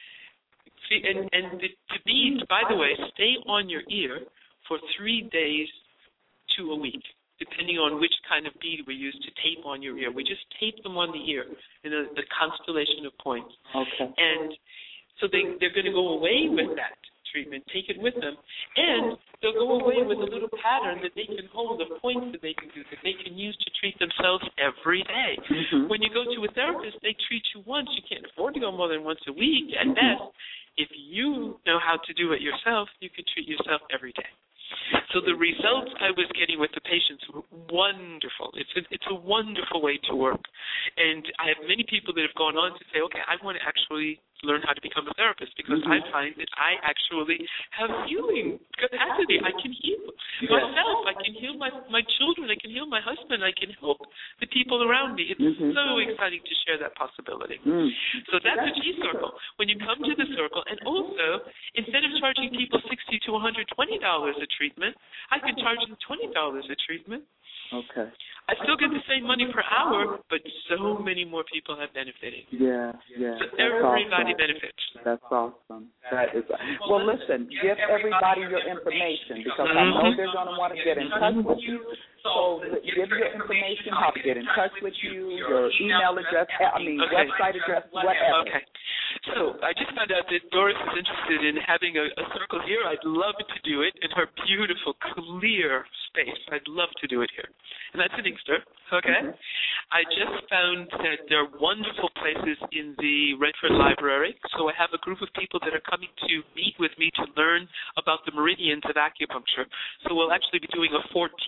And the beads, by the way, stay on your ear for 3 days to a week. depending on which kind of bead we use to tape on your ear. We just tape them on the ear in the constellation of points. Okay. And so they're going to go away with that treatment, take it with them, and they'll go away with a little pattern that they can hold, the points that they can do, that they can use to treat themselves every day. Mm-hmm. When you go to a therapist, they treat you once. You can't afford to go more than once a week at best. If you know how to do it yourself, you can treat yourself every day. So the results I was getting with the patients were wonderful. It's a wonderful way to work. And I have many people that have gone on to say, okay, I want to actually learn how to become a therapist because I find that I actually have healing capacity. I can heal myself. I can heal my children. I can heal my husband. I can help the people around me. It's so exciting to share that possibility. So that's a G-Circle. When you come to the circle, and also, instead of charging people $60 to $120 a treatment, I can charge them $20 a treatment. Okay. I still get the same money per hour, but so many more people have benefited. Yeah. So everybody benefits. That's awesome. That is. Well, listen, give everybody your information because I know they're going to want to get in touch with you. So give your information, how to get in touch with you, your email address, website address, whatever. Okay. So I just found out that Doris is interested in having a circle here. I'd love to do it in her beautiful, clear space. I'd love to do it here. And that's in Inkster, okay? I just found that there are wonderful places in the Redford Library. So I have a group of people that are coming to meet with me to learn about the meridians of acupuncture. So we'll actually be doing a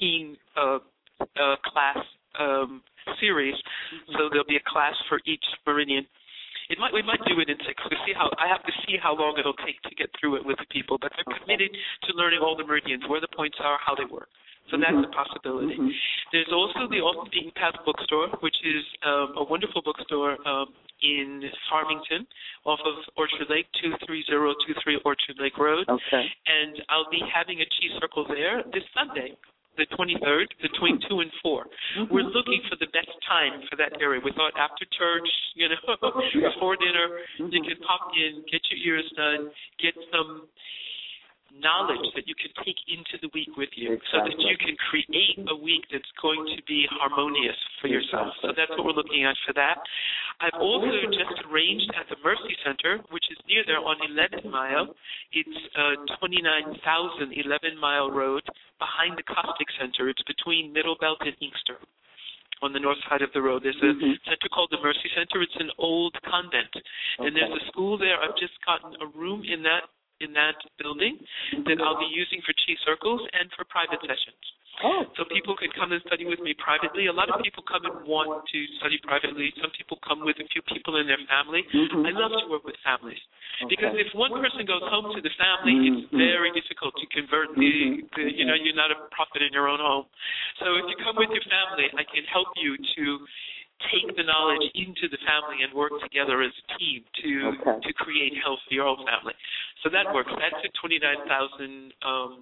14-class series. So there'll be a class for each meridian. We might do it in 6. I have to see how long it'll take to get through it with the people. But they're committed to learning all the meridians, where the points are, how they work. So that's a possibility. There's also the Off the Beaten Path bookstore, which is a wonderful bookstore in Farmington off of Orchard Lake, 23023 Orchard Lake Road. Okay. And I'll be having a G-Circle there this Sunday, the 23rd, between 2 and 4. We're looking for the best time for that area. We thought after church, before dinner, you can pop in, get your ears done, get some knowledge that you can take into the week with you so that you can create a week that's going to be harmonious for yourself. So that's what we're looking at for that. I've also just arranged at the Mercy Center, which is near there on 11 Mile. It's 29,000 11 Mile Road behind the Caustic Center. It's between Middlebelt and Inkster. On the north side of the road, there's a center called the Mercy Center. It's an old convent, and there's a school there. I've just gotten a room in that building that I'll be using for Chi Circles and for private sessions. So people can come and study with me privately. A lot of people come and want to study privately. Some people come with a few people in their family. I love to work with families because if one person goes home to the family, it's very difficult to convert you're not a prophet in your own home. So if you come with your family, I can help you to take the knowledge into the family and work together as a team to create health for your whole family. So that works. That's at 29,000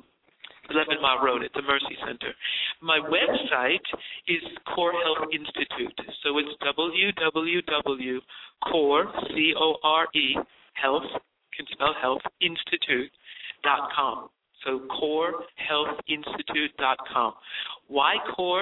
11 Mile Road at the Mercy Center. My website is Core Health Institute. So it's www.core, C-O-R-E, health, can spell health, institute.com. So corehealthinstitute.com. Why core?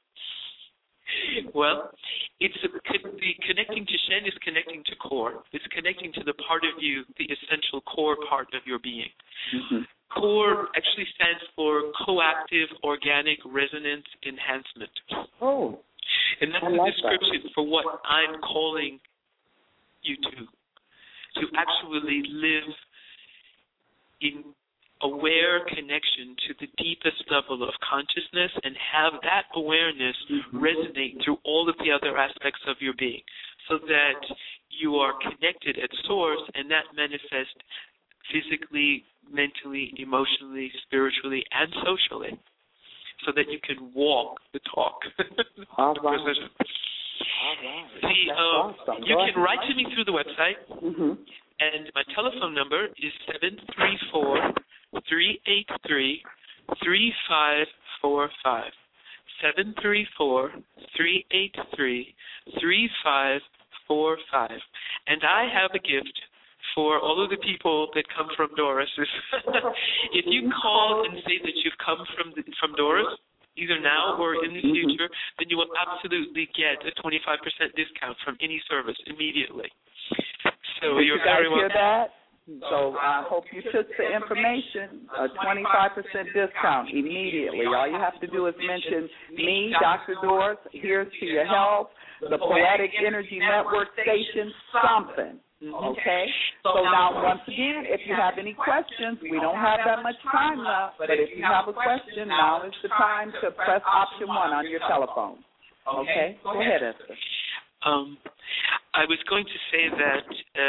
Well, the connecting to Shen is connecting to core. It's connecting to the part of you, the essential core part of your being. Core actually stands for Coactive Organic Resonance Enhancement. And that's the description for what I'm calling you to actually live in aware connection to the deepest level of consciousness and have that awareness resonate through all of the other aspects of your being so that you are connected at source and that manifests physically, mentally, emotionally, spiritually, and socially so that you can walk the talk. All right. You can write to me through the website, and my telephone number is 734-383-3545. 734-383-3545. And I have a gift for all of the people that come from Doris. If you call and say that you've come from Doris, either now or in the future, then you will absolutely get a 25% discount from any service immediately. So Did you're you guys very hear welcome. that? So I hope you took the information, a 25% discount immediately. All you have to do is mention me, Dr. Doris, Here's to Your Health, the Poetic Energy Network Station, something. Okay? So now, once again, if you have any questions, we don't have that much time left, but if you have a question, now is the time to press option 1 on your telephone. Okay? Go ahead, Esther. I was going to say that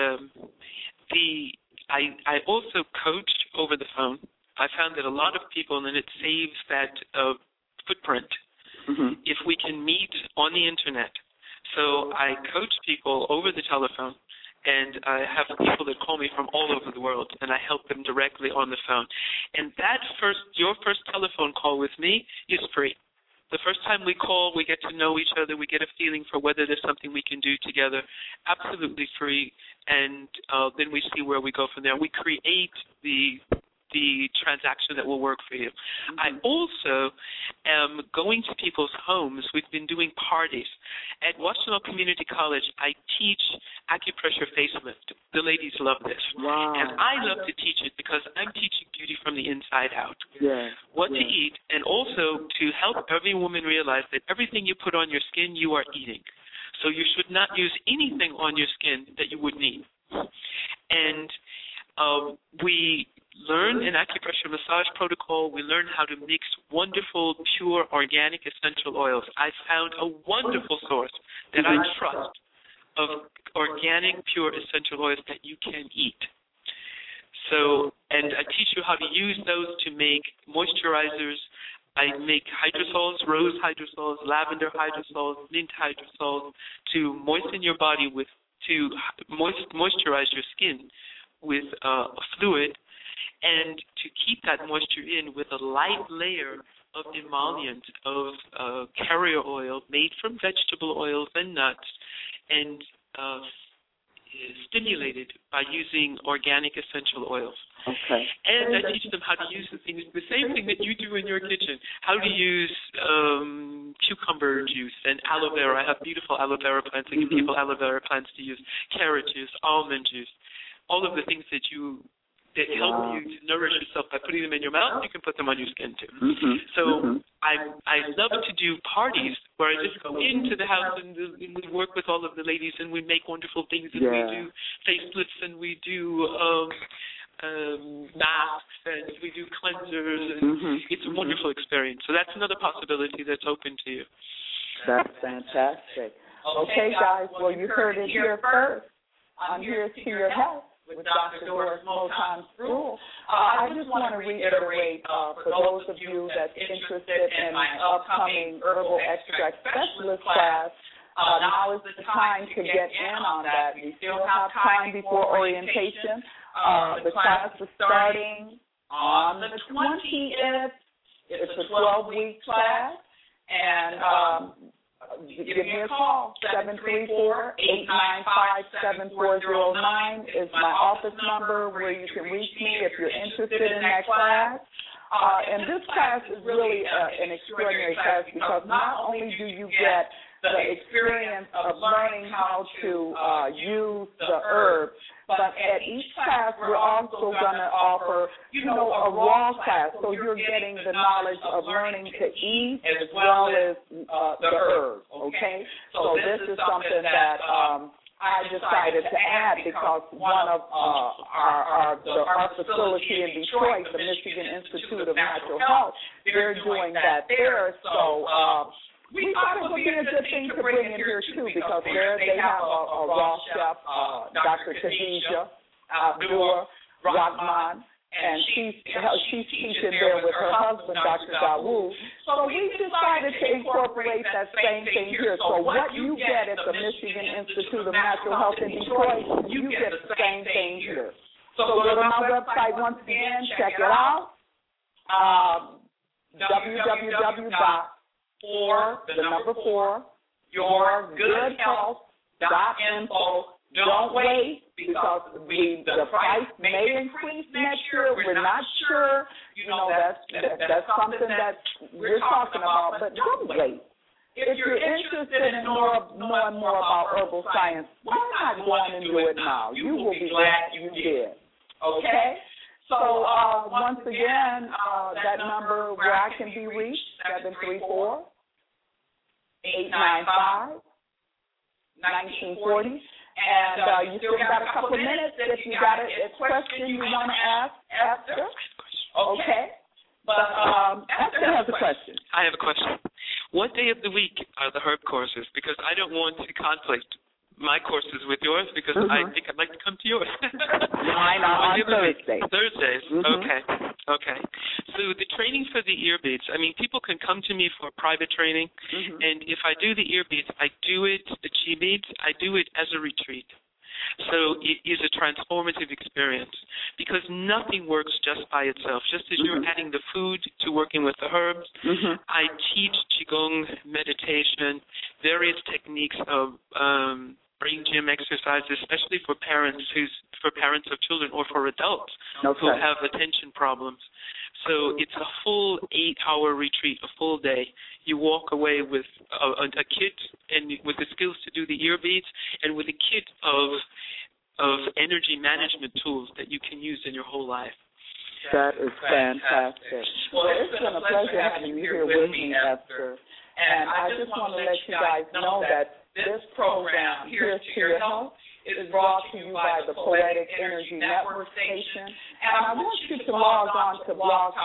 I also coached over the phone. I found that a lot of people, and it saves that footprint if we can meet on the Internet. So I coach people over the telephone, and I have people that call me from all over the world, and I help them directly on the phone. And your first telephone call with me is free. The first time we call, we get to know each other. We get a feeling for whether there's something we can do together. Absolutely free, and then we see where we go from there. We create the transaction that will work for you. I also am going to people's homes. We've been doing parties. At Washtenaw Community College, I teach acupressure facelift. The ladies love this. Wow. And I love to teach it because I'm teaching beauty from the inside out. Yes. What to eat, and also to help every woman realize that everything you put on your skin, you are eating. So you should not use anything on your skin that you wouldn't eat. And we learn an acupressure massage protocol. We learn how to mix wonderful, pure, organic essential oils. I found a wonderful source that I trust of organic, pure essential oils that you can eat. So, and I teach you how to use those to make moisturizers. I make hydrosols, rose hydrosols, lavender hydrosols, mint hydrosols to moisten your body with, to moisturize your skin with a fluid, and to keep that moisture in with a light layer of emollient, of carrier oil made from vegetable oils and nuts, and stimulated by using organic essential oils. Okay. And I teach them how to use the things, the same thing that you do in your kitchen, how to use cucumber juice and aloe vera. I have beautiful aloe vera plants. I give people aloe vera plants to use, carrot juice, almond juice, all of the things that help you to nourish yourself by putting them in your mouth. You can put them on your skin too. So I love to do parties where I just go into the house and we work with all of the ladies and we make wonderful things, and we do facelifts, and we do masks, and we do cleansers, and it's a wonderful experience. So that's another possibility that's open to you. That's fantastic. Okay, guys, well, you heard it here first. I'm Here's to Your Health with Dr. Doris Moton Sproul. I just want to reiterate for those of you that's interested in my upcoming herbal extract specialist class, now is the time to get in on that. We still have time before orientation. The class is starting on the 20th. It's a 12-week class, and give me a call. 734-895-7409 is my office number where you can reach me if you're interested in that class. And this class is really an extraordinary class because not only do you get the experience of learning how to use the herbs, but at each class we're also going to offer, a raw class. So you're getting the knowledge of learning to eat as well as the herbs, okay? So this is something that I decided to add because one of our facility in Detroit, the Michigan Institute of Natural Health, they're doing that there. So we thought it would be a good thing to bring in here, too, because there they have a raw chef, Dr. Khadija Abdur-Rahman, and she's teaching there with her husband, Dr. Dawood. So we decided to incorporate that same thing here. So what you get at the Michigan Institute of Natural Health in Detroit, you get the same thing here. So go to my website once again, check it out, www.yourgoodhealth.info Don't wait, because the price may increase next year. We're not sure. That's something that we're talking about, but don't wait. If you're interested in knowing more about herbal science, why not go on and do it now? You will be glad you did. Okay? So once again, that number where I can be reached, 734-895-1940. And you still got a couple of minutes. If you got a question you want to ask Esther, okay? But Esther has a question. I have a question. What day of the week are the herb courses? Because I don't want to conflict my courses with yours, because I think I'd like to come to yours. Mine are on Thursdays. Thursdays. Okay. So the training for the ear beads, I mean, people can come to me for private training, and if I do the ear beads, I do it, the chi beads, I do it as a retreat. So it is a transformative experience, because nothing works just by itself. Just as you're adding the food to working with the herbs, I teach Qigong, meditation, various techniques of brain gym exercises, especially for parents of children or for adults who have attention problems. So it's a full 8-hour retreat, a full day. You walk away with a kit and with the skills to do the ear beads, and with a kit of energy management tools that you can use in your whole life. That is fantastic. Well, it's been a pleasure having you here with me, Esther. And I just want to let you guys know that this program, Here's to Your Health, is brought to you by the Poetic Energy Network Station. And I want you to log on to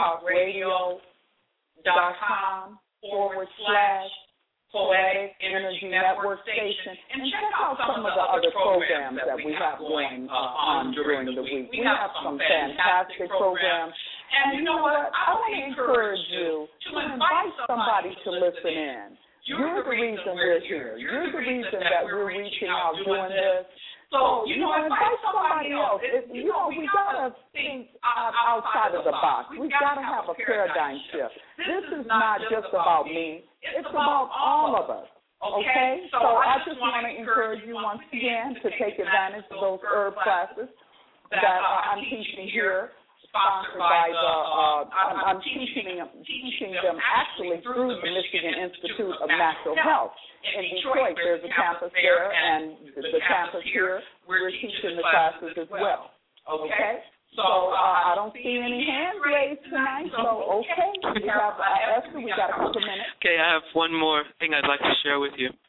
blogtalkradio.com/Poetic Energy Network Station and check out some of the other programs that we have going on during the week. We have some fantastic programs. And you know what? I want to encourage you to invite somebody to listen in. You're the reason we're here. You're the reason that we're reaching out doing this. So, invite somebody else. We got to think outside of the box. We've got to have a paradigm shift. This is not just about me. It's about all of us. Okay? So I just want to encourage you once again to take advantage of those herb classes that I'm teaching here. Sponsored by I'm teaching them actually through the Michigan Institute of Natural Health. In Detroit, there's a campus there, and the campus here, we're teaching the classes as well. Okay? So I don't see any hands raised tonight, so okay. We have Esther, we got a couple minutes. Okay, I have one more thing I'd like to share with you.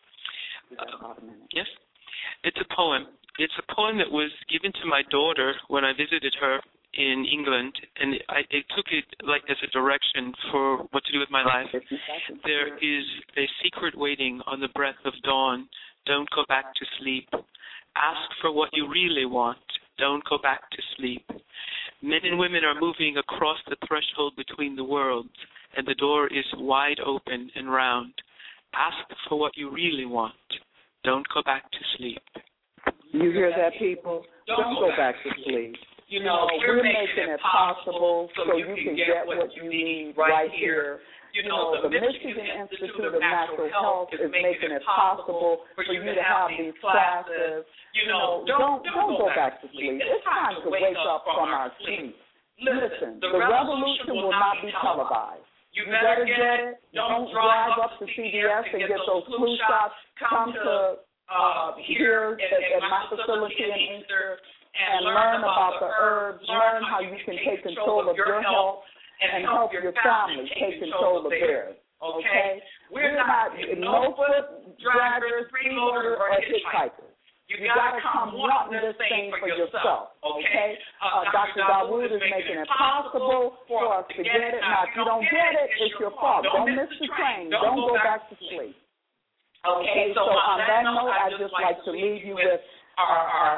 Yes? It's a poem. It's a poem that was given to my daughter when I visited her in England, and I took it like as a direction for what to do with my life. There is a secret waiting on the breath of dawn. Don't go back to sleep. Ask for what you really want. Don't go back to sleep. Men and women are moving across the threshold between the worlds, and the door is wide open and round. Ask for what you really want. Don't go back to sleep. You hear that, people? Don't go back to sleep. We're making it possible so you can get what you need right here. The Michigan Institute of Natural Health is making it possible for you to have these classes. Don't go back to sleep. It's time to wake up from our sleep. Listen, the revolution will not be televised. You better get it. Don't drive up to CVS and get those flu shots. Come to here at my facility in Inkster and learn about the herbs, learn how you can take control of your health and help your family take control of theirs. Okay? We're not no foot draggers, freeloaders, or hitchhikers. You got to come wanting this thing for yourself. Okay? Dr. Dawood is making it possible for us to get it. Now, if you don't get it, it's your fault. Don't miss the train. Don't go back to sleep. Okay? So on that note, I'd just like to leave you with our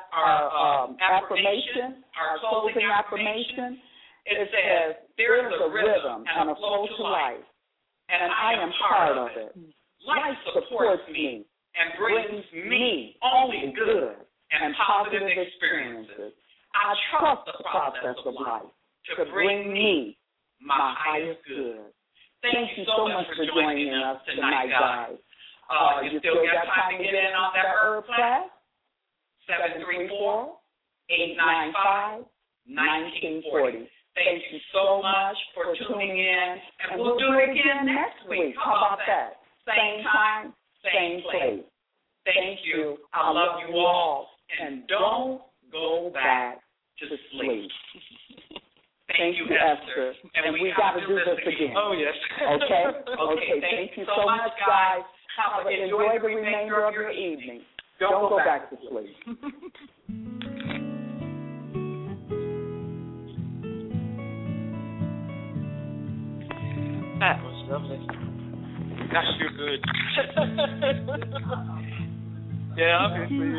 affirmation, our closing affirmation. It says, there is a rhythm and a flow to life, and I am part of it. Life supports me and brings me only good and positive experiences. I trust the process of life to bring me my highest good. Thank you so much for joining us tonight, guys. You still got time to get in on that herb class? 734-895-1940. Thank you so much for tuning in, and we'll do it again next week. How about that? Same time, same place. Thank you. I love you all, and don't go back to sleep. Thank you, Esther. And we got to do this again. Oh, yes. Okay? Okay. Thank you so much, guys. Enjoy the remainder of your evening. Don't go back to sleep. That was lovely. Gosh, you're good. Yeah, obviously you do.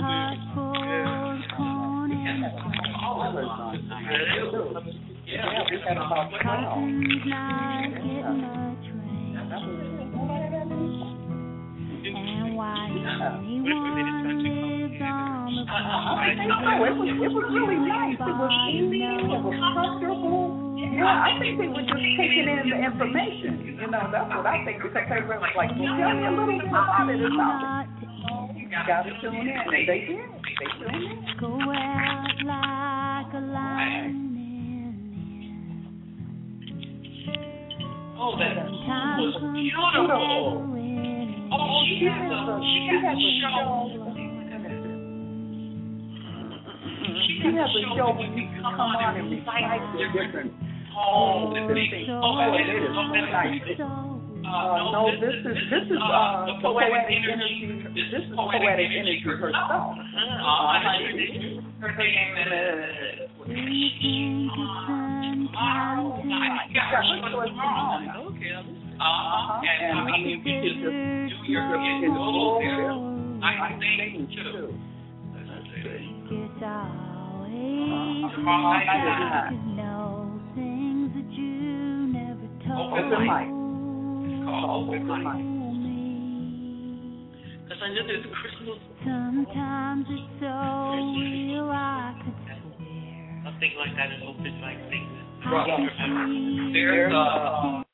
Yeah, we had about 12. It was really nice. It was easy. It was comfortable. Yeah, I think they were just taking in the information. You know, that's what I think, because they were like, well, tell me a little bit about it or something. You got to tune in. And they did. They tuned in. Go out like a lion. Oh, that was beautiful. Oh, she has a show. She has a show when you come on and recite the different poems and things. Oh, it is so nice. No, this is the poetic energy. This is poetic energy herself. Her name is. And I mean, you can just do your goal there. I think too. It's always to know things that you never told Open mic. me. Because I know there's crystals. Sometimes it's so real I could swear. Something like that is open mic thing. I can see There's